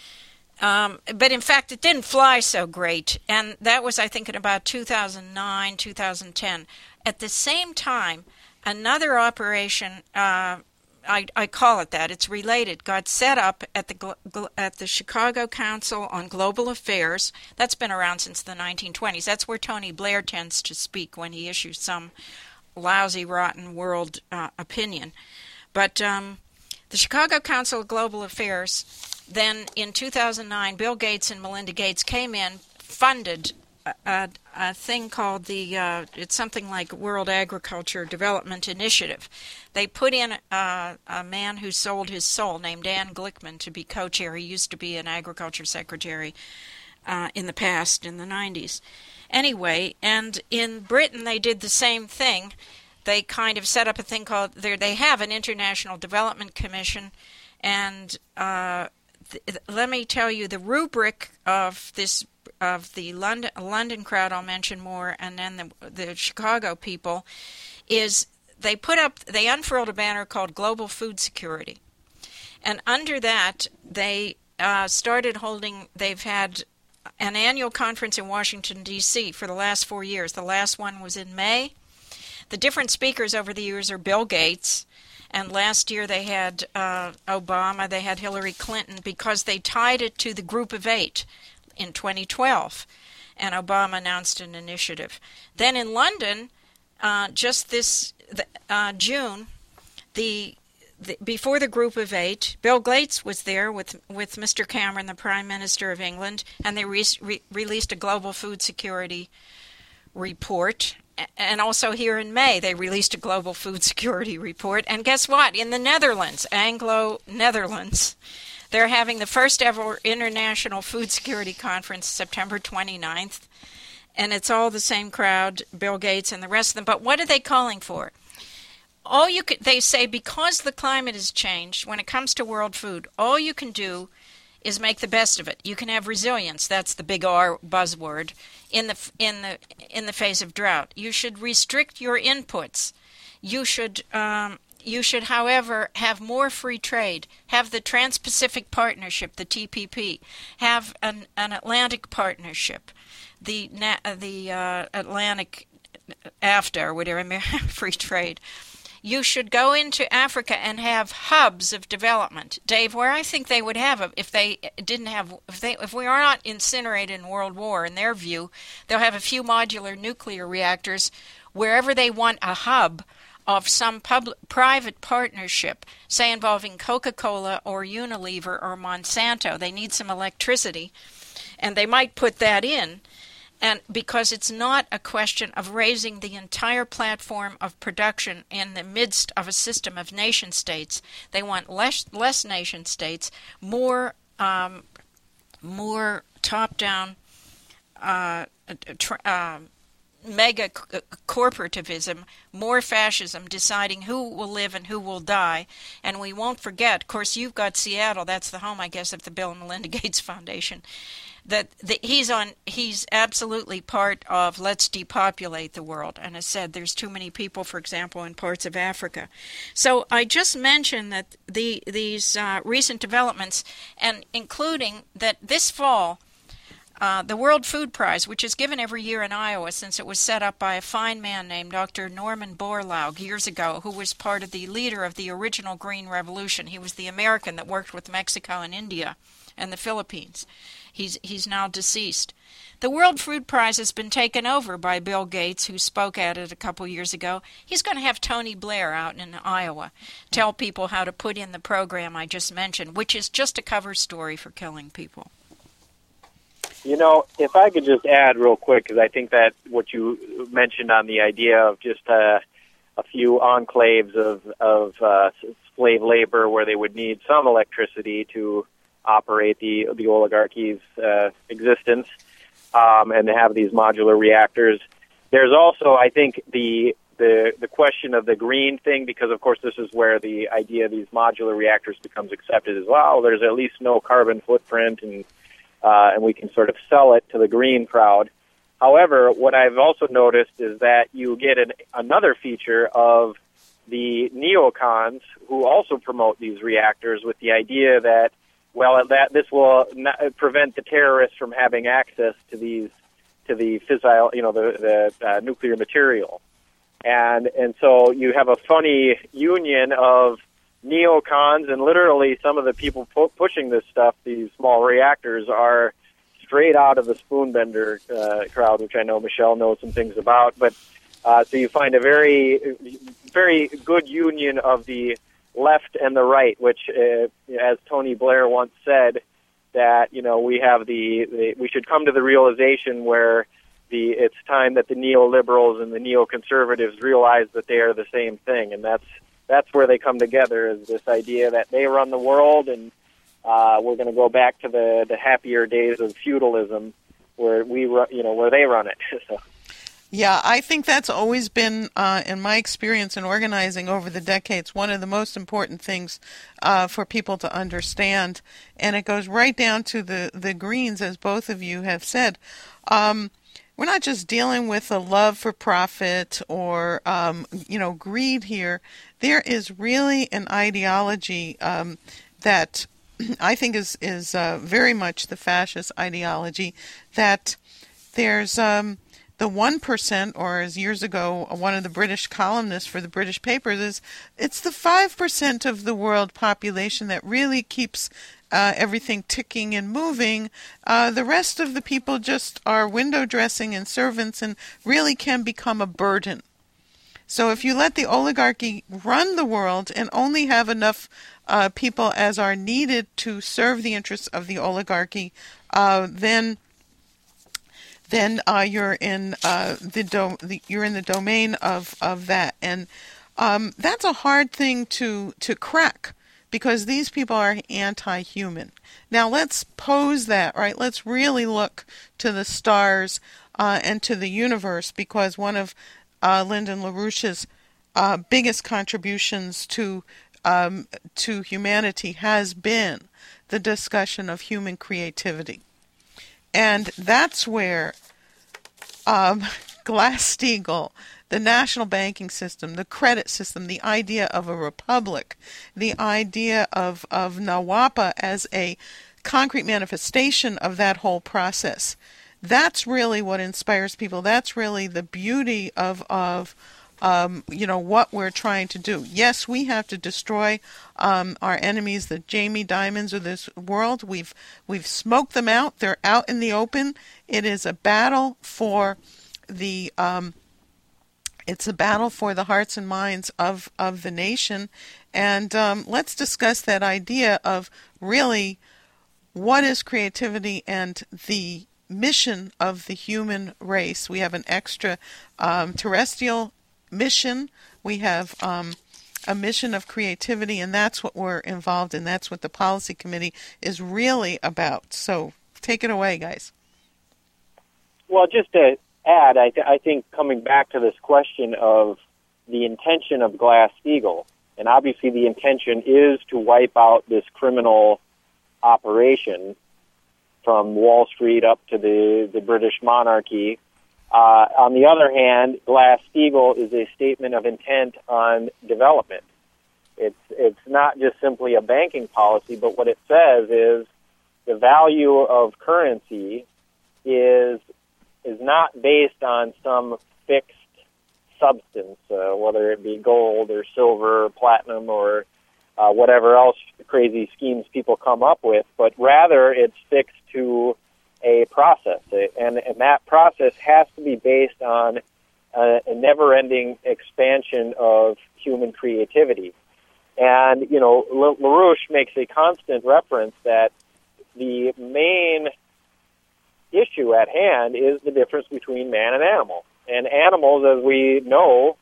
um, but in fact it didn't fly so great, and that was I think in about two thousand nine, two thousand ten. At the same time, another operation. Uh, I, I call it that. It's related. Got set up at the at the Chicago Council on Global Affairs. That's been around since the nineteen twenties. That's where Tony Blair tends to speak when he issues some lousy, rotten world uh, opinion. But um, the Chicago Council of Global Affairs, then in two thousand nine, Bill Gates and Melinda Gates came in, funded a, a, a thing called the, uh, it's something like World Agriculture Development Initiative. They put in uh, a man who sold his soul named Dan Glickman to be co-chair. He used to be an agriculture secretary uh, in the past, in the nineties. Anyway, and in Britain they did the same thing. They kind of set up a thing called, they have an International Development Commission, and uh, th- let me tell you, the rubric of this of the London London crowd, I'll mention more, and then the, the Chicago people, is they put up, they unfurled a banner called Global Food Security. And under that, they uh, started holding, they've had an annual conference in Washington, D C for the last four years. The last one was in May. The different speakers over the years are Bill Gates, and last year they had uh, Obama, they had Hillary Clinton, because they tied it to the Group of Eight in twenty twelve, and Obama announced an initiative. Then in London, uh, just this uh, June, the, the before the Group of Eight, Bill Gates was there with with Mister Cameron, the Prime Minister of England, and they re- re- released a global food security report. And also here in May, they released a global food security report. And guess what? In the Netherlands, Anglo-Netherlands, they're having the first ever International Food Security Conference September twenty-ninth. And it's all the same crowd, Bill Gates and the rest of them. But what are they calling for? All you could, they say, because the climate has changed, when it comes to world food, all you can do is make the best of it. You can have resilience. That's the big R buzzword in the in the in the face of drought. You should restrict your inputs. You should um, you should, however, have more free trade. Have the Trans-Pacific Partnership, the T P P. Have an an Atlantic Partnership, the the uh, Atlantic AFTA or whatever, free trade. You should go into Africa and have hubs of development, Dave. Where I think they would have it if they didn't have, if they, if we are not incinerated in World War, in their view, they'll have a few modular nuclear reactors wherever they want a hub of some public, private partnership, say involving Coca-Cola or Unilever or Monsanto. They need some electricity, and they might put that in. And because it's not a question of raising the entire platform of production in the midst of a system of nation states. They want less less nation states, more um, more top-down uh, tr- uh, mega c- corporativism, more fascism, deciding who will live and who will die. And we won't forget, of course, you've got Seattle. That's the home, I guess, of the Bill and Melinda Gates Foundation. That the, he's on, he's absolutely part of let's depopulate the world. And as said, there's too many people, for example, in parts of Africa. So I just mentioned that the these uh, recent developments, and including that this fall, uh, the World Food Prize, which is given every year in Iowa since it was set up by a fine man named Doctor Norman Borlaug years ago, who was part of the leader of the original Green Revolution. He was the American that worked with Mexico and India and the Philippines. He's he's now deceased. The World Food Prize has been taken over by Bill Gates, who spoke at it a couple years ago. He's going to have Tony Blair out in Iowa tell people how to put in the program I just mentioned, which is just a cover story for killing people. You know, if I could just add real quick, because I think that what you mentioned on the idea of just uh, a few enclaves of, of uh, slave labor where they would need some electricity to operate the the oligarchy's uh, existence, um, and to have these modular reactors. There's also, I think, the the the question of the green thing, because of course this is where the idea of these modular reactors becomes accepted as well. There's at least no carbon footprint, and uh, and we can sort of sell it to the green crowd. However, what I've also noticed is that you get an, another feature of the neocons who also promote these reactors with the idea that, well, that this will not prevent the terrorists from having access to these, to the fissile, you know, the, the uh, nuclear material. And and so you have a funny union of neocons, and literally some of the people pu- pushing this stuff, these small reactors, are straight out of the spoonbender uh, crowd, which I know Michelle knows some things about. But uh, so you find a very, very good union of the left and the right, which, uh, as Tony Blair once said, that you know we have the, the we should come to the realization where the it's time that the neoliberals and the neoconservatives realize that they are the same thing, and that's that's where they come together, is this idea that they run the world, and uh, we're going to go back to the, the happier days of feudalism, where we run, you know where they run it. So. Yeah, I think that's always been, uh, in my experience in organizing over the decades, one of the most important things uh, for people to understand. And it goes right down to the, the Greens, as both of you have said. Um, we're not just dealing with a love for profit or, um, you know, greed here. There is really an ideology um, that I think is, is uh, very much the fascist ideology, that there's... Um, The one percent, or as years ago, one of the British columnists for the British papers is, it's the five percent of the world population that really keeps uh, everything ticking and moving. Uh, the rest of the people just are window dressing and servants and really can become a burden. So if you let the oligarchy run the world and only have enough uh, people as are needed to serve the interests of the oligarchy, uh, then... then uh, you're in uh, the, do- the you're in the domain of, of that, and um, that's a hard thing to to crack, because these people are anti-human. Now let's pose that, right? Let's really look to the stars uh, and to the universe, because one of uh, Lyndon LaRouche's uh, biggest contributions to um, to humanity has been the discussion of human creativity. And that's where um, Glass-Steagall, the national banking system, the credit system, the idea of a republic, the idea of, of NAWAPA as a concrete manifestation of that whole process, that's really what inspires people. That's really the beauty of, of Um, you know, what we're trying to do. Yes, we have to destroy um, our enemies, the Jamie Dimons of this world. We've we've smoked them out. They're out in the open. It is a battle for the um, it's a battle for the hearts and minds of, of the nation. And um, let's discuss that idea of really what is creativity and the mission of the human race. We have an extra um, terrestrial mission. We have um, a mission of creativity, and that's what we're involved in. That's what the policy committee is really about. So take it away, guys. Well, just to add, I, th- I think coming back to this question of the intention of Glass-Steagall, and obviously the intention is to wipe out this criminal operation from Wall Street up to the, the British monarchy. Uh, on the other hand, Glass-Steagall is a statement of intent on development. It's it's not just simply a banking policy, but what it says is the value of currency is is not based on some fixed substance, uh, whether it be gold or silver or platinum or uh, whatever else crazy schemes people come up with, but rather it's fixed to a process, and, and that process has to be based on a, a never-ending expansion of human creativity. And, you know, LaRouche makes a constant reference that the main issue at hand is the difference between man and animal. And animals, as we know,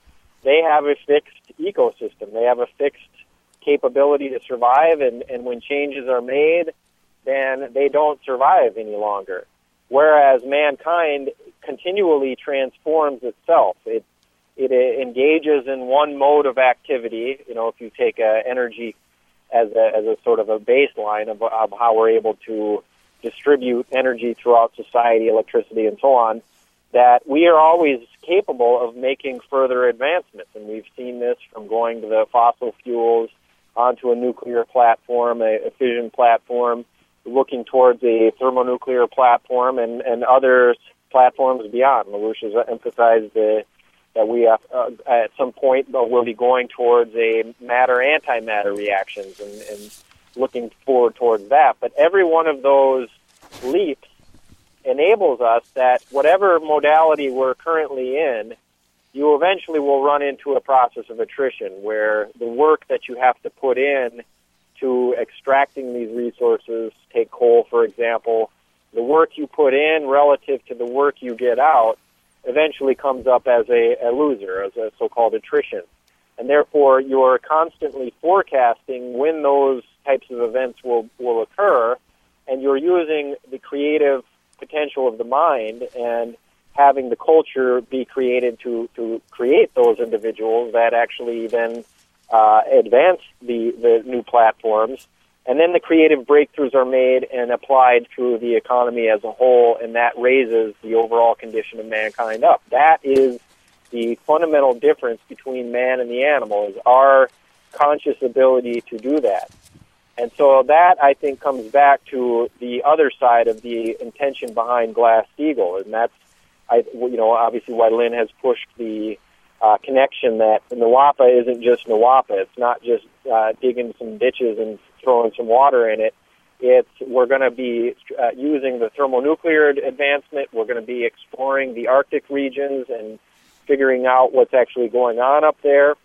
they have a fixed ecosystem. They have a fixed capability to survive, and, and when changes are made, then they don't survive any longer. Whereas mankind continually transforms itself. It it engages in one mode of activity. You know, if you take uh, energy as a, as a sort of a baseline of, of how we're able to distribute energy throughout society, electricity, and so on, that we are always capable of making further advancements. And we've seen this from going to the fossil fuels onto a nuclear platform, a, a fission platform, looking towards a thermonuclear platform, and, and other platforms beyond. LaRouche has emphasized the, that we have, uh, at some point uh, will be going towards a matter-antimatter reactions and, and looking forward towards that. But every one of those leaps enables us that whatever modality we're currently in, you eventually will run into a process of attrition where the work that you have to put in to extracting these resources, take coal, for example, the work you put in relative to the work you get out eventually comes up as a, a loser, as a so-called attrition. And therefore, you're constantly forecasting when those types of events will, will occur, and you're using the creative potential of the mind and having the culture be created to, to create those individuals that actually then uh, advance the, the new platforms. And then the creative breakthroughs are made and applied through the economy as a whole, and that raises the overall condition of mankind up. That is the fundamental difference between man and the animal, is our conscious ability to do that. And so that, I think, comes back to the other side of the intention behind Glass-Steagall, and that's, I, you know, obviously why Lynn has pushed the uh, connection that NWAPA isn't just NWAPA. It's not just uh, digging some ditches and throwing some water in it. It's we're going to be uh, using the thermonuclear advancement. We're going to be exploring the Arctic regions and figuring out what's actually going on up there,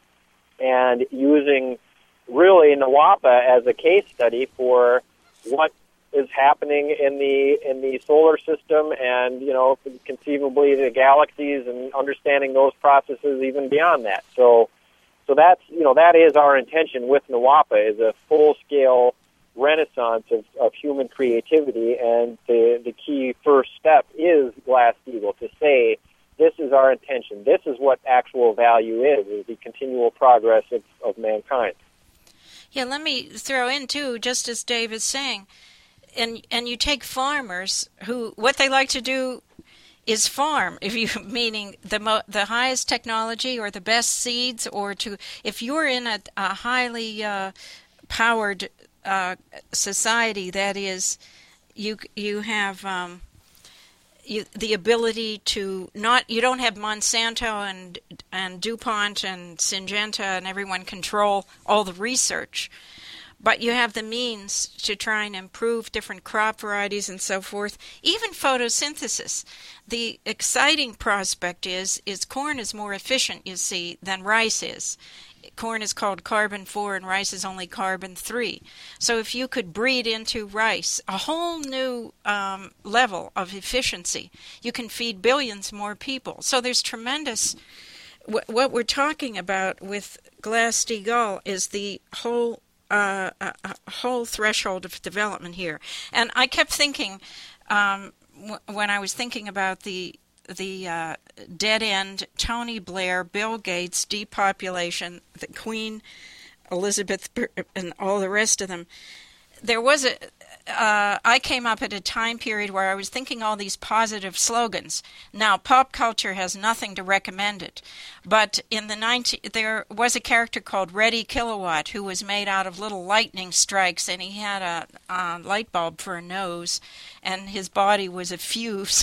and using really NWAPA as a case study for what is happening in the in the solar system, and you know, conceivably the galaxies, and understanding those processes even beyond that. So, so that's you know that is our intention with NWAPA, is a full scale renaissance of, of human creativity, and the the key first step is Glass-Steagall, to say this is our intention. This is what actual value is: is the continual progress of, of mankind. Yeah, let me throw in too, just as Dave is saying. And and you take farmers who, what they like to do is farm, if you meaning the mo, the highest technology or the best seeds, or to if you're in a, a highly uh, powered uh, society, that is, you you have um, you, the ability to not you don't have Monsanto and and DuPont and Syngenta and everyone control all the research. But you have the means to try and improve different crop varieties and so forth, even photosynthesis. The exciting prospect is, is corn is more efficient, you see, than rice is. Corn is called carbon four and rice is only carbon three. So if you could breed into rice a whole new um, level of efficiency, you can feed billions more people. So there's tremendous... What we're talking about with Glass-Steagall is the whole... Uh, a, a whole threshold of development here. And I kept thinking, um, w- when I was thinking about the the uh, dead-end Tony Blair, Bill Gates, depopulation, the Queen Elizabeth, and all the rest of them, there was a... Uh, I came up at a time period where I was thinking all these positive slogans. Now, pop culture has nothing to recommend it, but in the nineteen, there was a character called Reddy Kilowatt who was made out of little lightning strikes, and he had a, a light bulb for a nose, and his body was a fuse.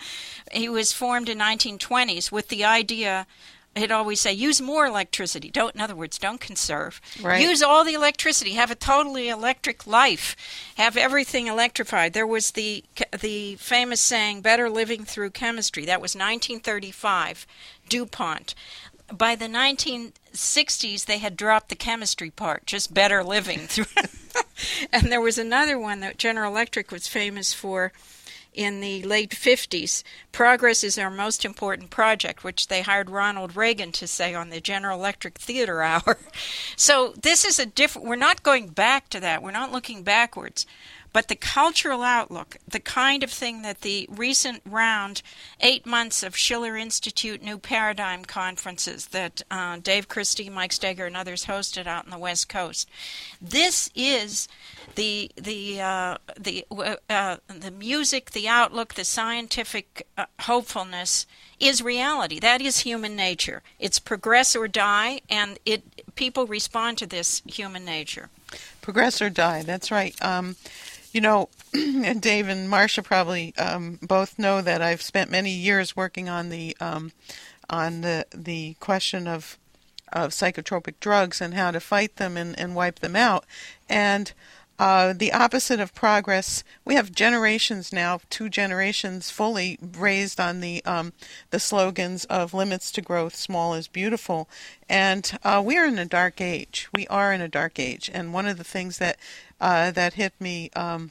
He was formed in nineteen twenties with the idea. He'd always say, use more electricity. Don't, in other words, don't conserve. Right. Use all the electricity. Have a totally electric life. Have everything electrified. There was the the famous saying, better living through chemistry. That was nineteen thirty-five, DuPont. By the nineteen sixties, they had dropped the chemistry part, just better living through. And there was another one that General Electric was famous for. in the late fifties, progress is our most important project, which they hired Ronald Reagan to say on the General Electric Theater Hour. So this is a different, we're not going back to that. We're not looking backwards. But the cultural outlook, the kind of thing that the recent round, eight months of Schiller Institute New Paradigm conferences that uh, Dave Christie, Mike Steger, and others hosted out on the West Coast, this is the the uh, the uh, the music, the outlook, the scientific uh, hopefulness is reality. That is human nature. It's progress or die, and it people respond to this human nature. Progress or die. That's right. Um, You know, and Dave and Marcia probably um, both know that I've spent many years working on the um, on the the question of of psychotropic drugs and how to fight them and, and wipe them out. And uh, the opposite of progress, we have generations now, two generations fully raised on the um, the slogans of limits to growth, small is beautiful. And uh, we are in a dark age. We are in a dark age. And one of the things that Uh, that hit me um,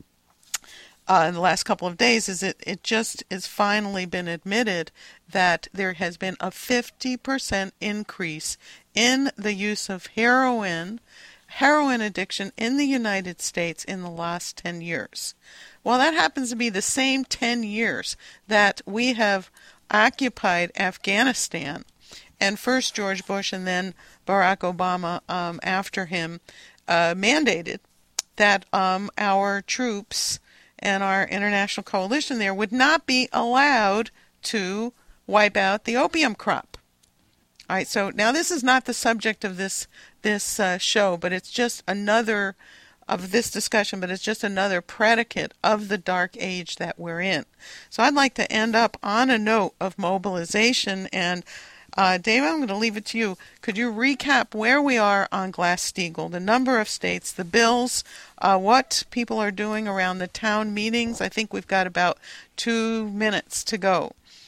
uh, in the last couple of days is it, it just has finally been admitted that there has been a fifty percent increase in the use of heroin, heroin addiction in the United States in the last ten years. Well, that happens to be the same ten years that we have occupied Afghanistan. And first George Bush and then Barack Obama um, after him uh, mandated that um, our troops and our international coalition there would not be allowed to wipe out the opium crop. All right, so now this is not the subject of this this uh, show, but it's just another of this discussion, but it's just another predicate of the dark age that we're in. So I'd like to end up on a note of mobilization. And Uh, Dave, I'm going to leave it to you. Could you recap where we are on Glass-Steagall, the number of states, the bills, uh, what people are doing around the town meetings? I think we've got about two minutes to go.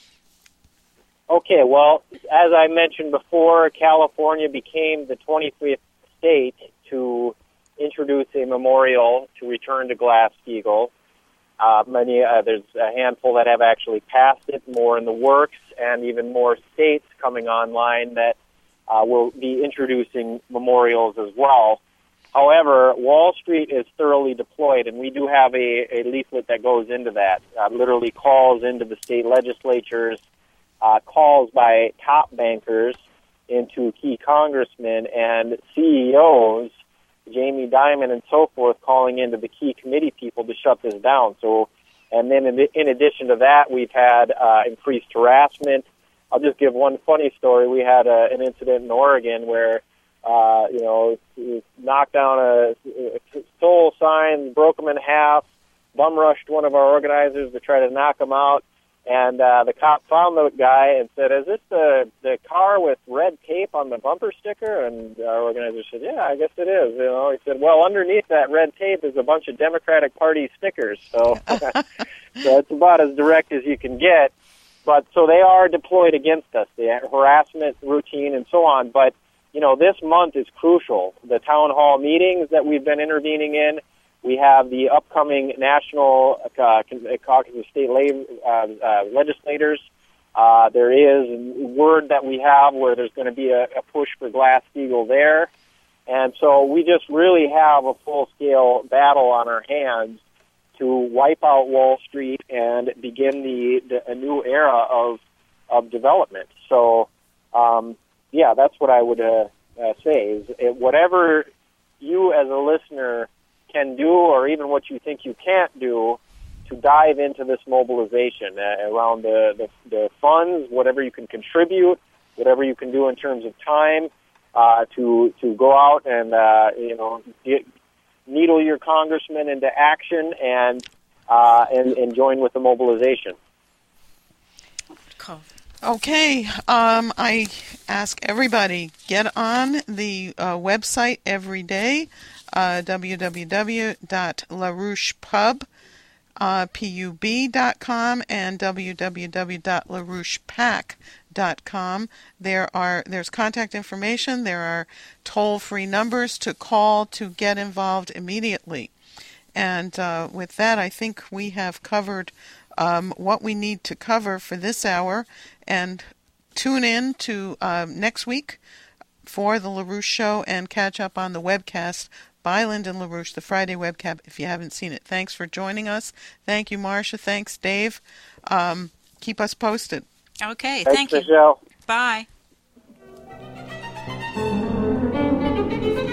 Okay, well, as I mentioned before, California became the twenty-fifth state to introduce a memorial to return to Glass-Steagall. Uh, many, uh, there's a handful that have actually passed it, more in the works, and even more states coming online that uh, will be introducing memorials as well. However, Wall Street is thoroughly deployed, and we do have a, a leaflet that goes into that, uh, literally calls into the state legislatures, uh, calls by top bankers into key congressmen and C E Os, Jamie Dimon and so forth, calling into the key committee people to shut this down. So, and then in, in addition to that, we've had uh, increased harassment. I'll just give one funny story. We had a, an incident in Oregon where, uh, you know, knocked down a, a stole sign, broke them in half, bum rushed one of our organizers to try to knock them out. And uh, the cop found the guy and said, "Is this the the car with red tape on the bumper sticker?" And our organizer said, "Yeah, I guess it is." You know, he said, "Well, underneath that red tape is a bunch of Democratic Party stickers." So, so it's about as direct as you can get. But so they are deployed against us, the harassment routine and so on. But you know, this month is crucial. The town hall meetings that we've been intervening in. We have the upcoming national uh, caucus of state uh, uh, legislators. Uh, there is word that we have where there's going to be a, a push for Glass-Steagall there. And so we just really have a full-scale battle on our hands to wipe out Wall Street and begin the, the a new era of of development. So, um, yeah, that's what I would uh, uh, say. Is it, whatever you as a listener can do, or even what you think you can't do, to dive into this mobilization uh, around the, the, the funds, whatever you can contribute, whatever you can do in terms of time, uh, to to go out and uh, you know get, needle your congressman into action and uh, and, and join with the mobilization. Cool. Okay, um, I ask everybody, get on the uh, website every day. Uh, w w w dot larouche pub dot com and w w w dot larouche pac dot com. There are there's contact information. There are toll-free numbers to call to get involved immediately. And uh, with that, I think we have covered um, what we need to cover for this hour. And tune in to um, next week for the LaRouche Show and catch up on the webcast by Lyndon LaRouche, the Friday webcast, if you haven't seen it. Thanks for joining us. Thank you, Marcia. Thanks, Dave. Um, keep us posted. Okay, Thanks, thank you. Michelle. Bye.